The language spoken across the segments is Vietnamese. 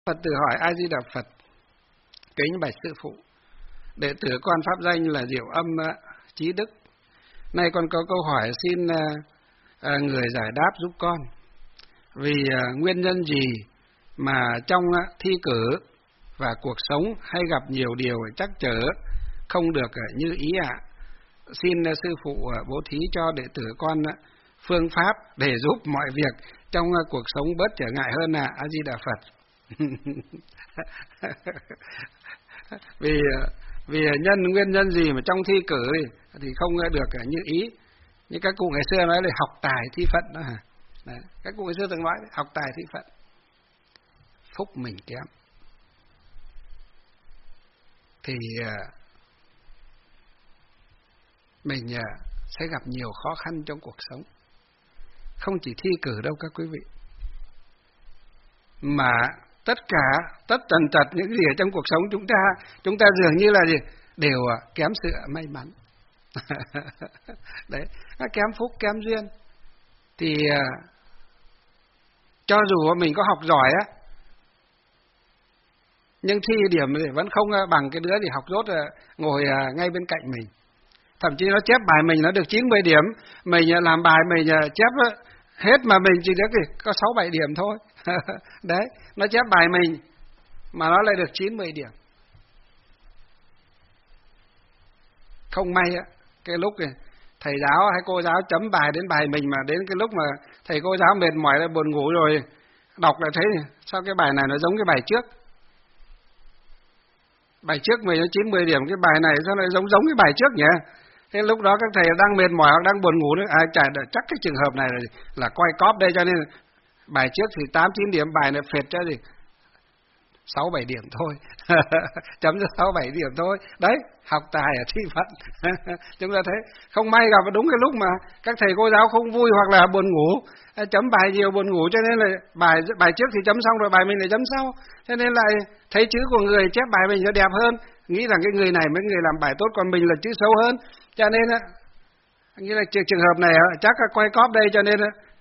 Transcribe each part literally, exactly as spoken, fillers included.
Phật tử hỏi: A Di Đà Phật, kính bạch sư phụ, đệ tử con pháp danh là Diệu Âm Chí Đức. Nay con có câu hỏi xin à, người giải đáp giúp con. Vì à, nguyên nhân gì mà trong à, thi cử và cuộc sống hay gặp nhiều điều trắc trở không được à, như ý ạ? À? Xin à, sư phụ à, bố thí cho đệ tử con à, phương pháp để giúp mọi việc trong à, cuộc sống bớt trở ngại hơn à. A Di Đà Phật. vì vì nhân nguyên nhân gì mà trong thi cử thì không được như ý. Như các cụ ngày xưa nói là học tài thi phận đó hả? Đấy, các cụ ngày xưa từng nói học tài thi phận. Phúc mình kém thì mình sẽ gặp nhiều khó khăn trong cuộc sống. Không chỉ thi cử đâu các quý vị, mà tất cả tất tần tật những gì ở trong cuộc sống chúng ta chúng ta dường như là gì đều kém sự may mắn. Đấy, kém phúc, kém duyên. Thì cho dù mình có học giỏi á, nhưng thi điểm thì vẫn không bằng cái đứa thì học dốt ngồi ngay bên cạnh mình. Thậm chí nó chép bài mình nó được chín mươi điểm, mình làm bài mình chép hết mà mình chỉ được có sáu bảy điểm thôi. Đấy, nó chép bài mình mà nó lại được chín mươi điểm. Không may á, cái lúc này thầy giáo hay cô giáo chấm bài đến bài mình mà đến cái lúc mà thầy cô giáo mệt mỏi lại buồn ngủ rồi đọc lại thấy sao cái bài này nó giống cái bài trước. Bài trước mình nó chín mươi điểm, cái bài này sao lại giống giống cái bài trước nhỉ? Thế lúc đó các thầy đang mệt mỏi hoặc đang buồn ngủ nữa, à, chả, chắc cái trường hợp này là, là quay cóp đây, cho nên bài trước thì tám chín điểm, bài này phệt cho gì sáu bảy điểm thôi. Chấm cho sáu bảy điểm thôi. Đấy, học tài ở thi phận. Chúng ta thấy không may gặp đúng cái lúc mà các thầy cô giáo không vui hoặc là buồn ngủ, chấm bài nhiều buồn ngủ, cho nên là bài bài trước thì chấm xong rồi bài mình lại chấm sau. Cho nên lại thấy chữ của người chép bài mình nó đẹp hơn, nghĩ rằng cái người này mấy người làm bài tốt, còn mình là chữ xấu hơn. Cho nên á, như là trường hợp này chắc là quay cóp đây, cho nên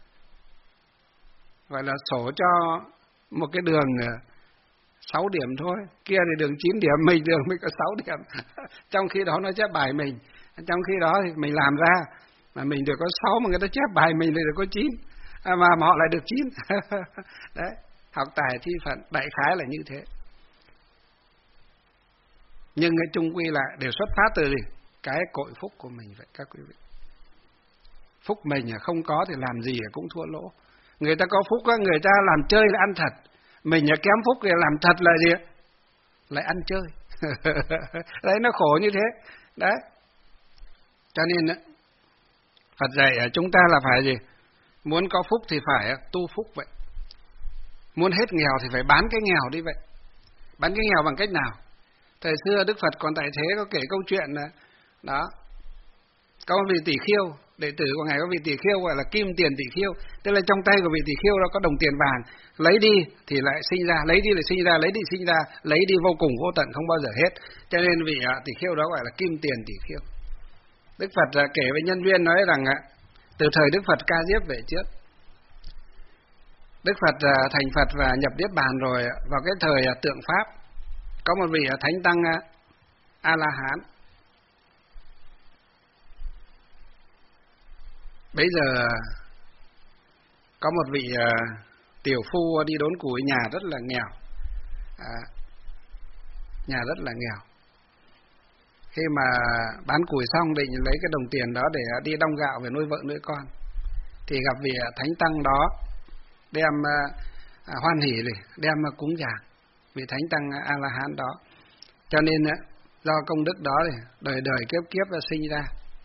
gọi là sổ cho một cái đường sáu điểm thôi, kia thì đường chín điểm, mình đường mới có sáu điểm. Trong khi đó nó chép bài mình, trong khi đó thì mình làm ra mà mình được có sáu mà người ta chép bài mình thì được có chín, à, mà, mà họ lại được chín. Đấy, học tài thi phận đại khái là như thế. Nhưng cái chung quy lại đều xuất phát từ gì? Cái cội phúc của mình vậy các quý vị. Phúc mình không có thì làm gì cũng thua lỗ. Người ta có phúc, người ta làm chơi là ăn thật. Mình kém phúc thì làm thật là gì? Lại ăn chơi. Đấy, nó khổ như thế. Đấy. Cho nên Phật dạy chúng ta là phải gì? Muốn có phúc thì phải tu phúc vậy. Muốn hết nghèo thì phải bán cái nghèo đi vậy. Bán cái nghèo bằng cách nào? Thời xưa Đức Phật còn tại thế có kể câu chuyện là đó, có một vị tỷ khiêu, đệ tử của ngài có vị tỷ khiêu gọi là kim tiền tỷ khiêu, tức là trong tay của vị tỷ khiêu đó có đồng tiền vàng, lấy đi thì lại sinh ra, lấy đi lại sinh ra, lấy đi sinh ra, lấy đi vô cùng vô tận không bao giờ hết. Cho nên vị tỷ khiêu đó gọi là kim tiền tỷ khiêu. Đức Phật kể với nhân viên nói rằng từ thời Đức Phật ca diếp về trước, Đức Phật thành Phật và nhập niết bàn rồi, vào cái thời tượng Pháp có một vị thánh tăng A La Hán. Bây giờ có một vị uh, tiểu phu đi đốn củi, nhà rất là nghèo, à, nhà rất là nghèo. Khi mà bán củi xong định lấy cái đồng tiền đó để đi đong gạo về nuôi vợ nuôi con, thì gặp vị thánh tăng đó đem uh, à, hoan hỉ đem uh, cúng dường vị thánh tăng A La Hán đó. Cho nên uh, do công đức đó thì đời đời kiếp kiếp uh, sinh ra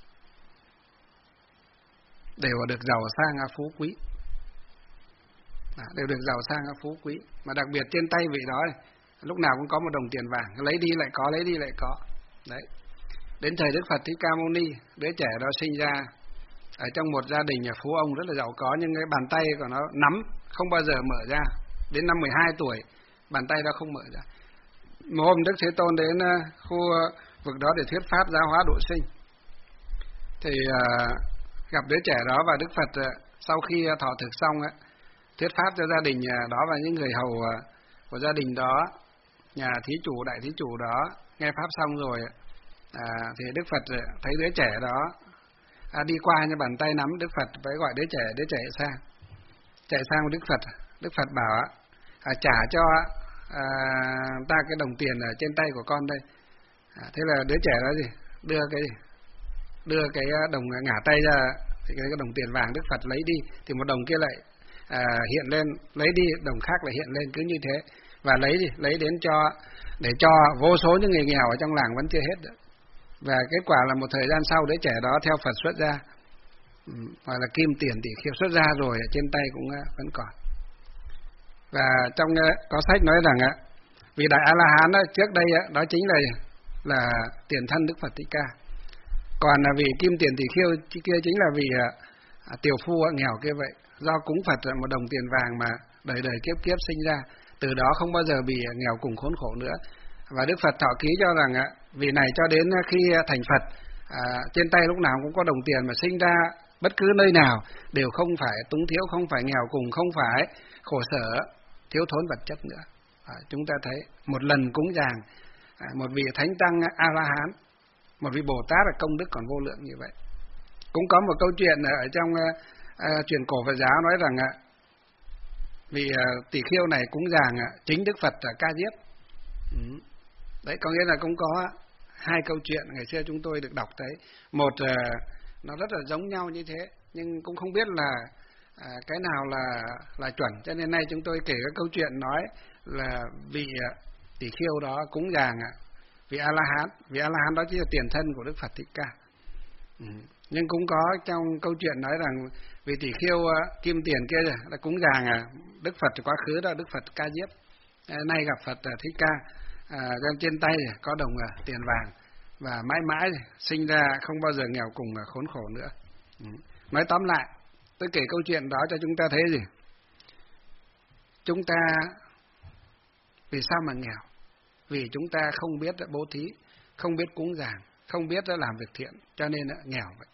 đều được giàu sang phú quý, à, đều được giàu sang phú quý. Mà đặc biệt trên tay vị đó lúc nào cũng có một đồng tiền vàng, lấy đi lại có, lấy đi lại có. Đấy. Đến thời Đức Phật Thích Ca Mâu Ni, đứa trẻ đó sinh ra ở trong một gia đình phú ông rất là giàu có, nhưng cái bàn tay của nó nắm không bao giờ mở ra. Đến năm mười hai tuổi, bàn tay đó không mở ra. Một hôm Đức Thế Tôn đến khu vực đó để thuyết pháp giáo hóa độ sinh, thì uh, gặp đứa trẻ đó, và Đức Phật sau khi thọ thực xong thuyết pháp cho gia đình đó và những người hầu của gia đình đó, nhà thí chủ, đại thí chủ đó, nghe pháp xong rồi, à, thì Đức Phật thấy đứa trẻ đó à, đi qua như bàn tay nắm, Đức Phật phải gọi đứa trẻ, đứa trẻ sang, chạy sang Đức Phật, Đức Phật bảo à, trả cho à, ta cái đồng tiền ở trên tay của con đây. À, thế là đứa trẻ đó gì đưa cái gì đưa cái đồng ngả tay ra, thì cái đồng tiền vàng Đức Phật lấy đi, thì một đồng kia lại à, hiện lên, lấy đi đồng khác lại hiện lên, cứ như thế, và lấy đi lấy đến cho để cho vô số những người nghèo ở trong làng vẫn chưa hết được. Và kết quả là một thời gian sau, đứa trẻ đó theo Phật xuất ra, hoặc là kim tiền tỷ khiêu xuất ra rồi, trên tay cũng vẫn còn. Và trong có sách nói rằng vị đại A La Hán đó, trước đây đó chính là là tiền thân Đức Phật Thích Ca. Còn là vị kim tiền tỷ khiêu kia chính là vị à, tiểu phu nghèo kia vậy. Do cúng Phật một đồng tiền vàng mà đời đời kiếp kiếp sinh ra, từ đó không bao giờ bị nghèo cùng khốn khổ nữa. Và Đức Phật thọ ký cho rằng vị này cho đến khi thành Phật, à, trên tay lúc nào cũng có đồng tiền, mà sinh ra bất cứ nơi nào đều không phải túng thiếu, không phải nghèo cùng, không phải khổ sở, thiếu thốn vật chất nữa. À, chúng ta thấy một lần cúng dường à, một vị thánh tăng A La Hán, một vị Bồ Tát là công đức còn vô lượng như vậy. Cũng có một câu chuyện ở trong uh, truyền cổ Phật giáo nói rằng uh, vị uh, tỷ khiêu này cúng dường uh, chính Đức Phật là ca diếp. Ừ. Đấy, có nghĩa là cũng có hai câu chuyện ngày xưa chúng tôi được đọc thấy. Một uh, nó rất là giống nhau như thế, nhưng cũng không biết là à, cái nào là là chuẩn, cho nên nay chúng tôi kể các câu chuyện nói là vị uh, tỷ khiêu đó cúng dường uh, vị A La Hán, vị A La Hán đó chính là tiền thân của Đức Phật Thích Ca. Ừ. Nhưng cũng có trong câu chuyện nói rằng vị tỷ khiêu uh, kim tiền kia là cúng dường uh, Đức Phật quá khứ đó, Đức Phật ca diếp. Uh, nay gặp Phật uh, Thích Ca, uh, trên tay có đồng uh, tiền vàng, và mãi mãi sinh ra không bao giờ nghèo cùng uh, khốn khổ nữa. Ừ. Nói tóm lại, tôi kể câu chuyện đó cho chúng ta thấy gì? Chúng ta vì sao mà nghèo? Vì chúng ta không biết bố thí, không biết cúng dường, không biết làm việc thiện, cho nên nghèo vậy.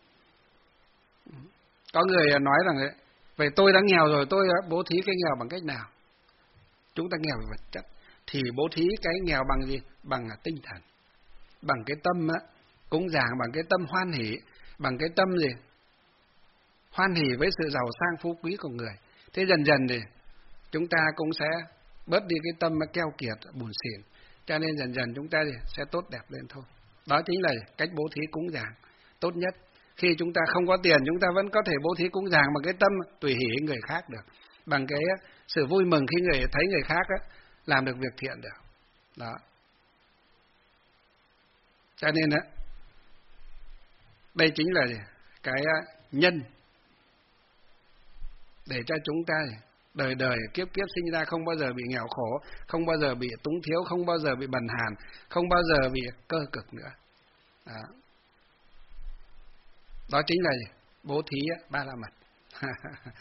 Có người nói rằng vậy tôi đã nghèo rồi, tôi bố thí cái nghèo bằng cách nào? Chúng ta nghèo về vật chất, thì bố thí cái nghèo bằng gì? Bằng tinh thần, bằng cái tâm cúng dường, bằng cái tâm hoan hỷ, bằng cái tâm gì? Hoan hỷ với sự giàu sang phú quý của người. Thế dần dần thì chúng ta cũng sẽ bớt đi cái tâm keo kiệt, buồn xỉn, cho nên dần dần chúng ta sẽ tốt đẹp lên thôi. Đó chính là cách bố thí cúng dường tốt nhất. Khi chúng ta không có tiền, chúng ta vẫn có thể bố thí cúng dường bằng cái tâm tùy hỷ người khác được, bằng cái sự vui mừng khi người thấy người khác làm được việc thiện được. Đó. Cho nên đây chính là cái nhân để cho chúng ta đời đời kiếp kiếp sinh ra không bao giờ bị nghèo khổ, không bao giờ bị túng thiếu, không bao giờ bị bần hàn, không bao giờ bị cơ cực nữa. Đó, đó chính là bố thí ba la mật.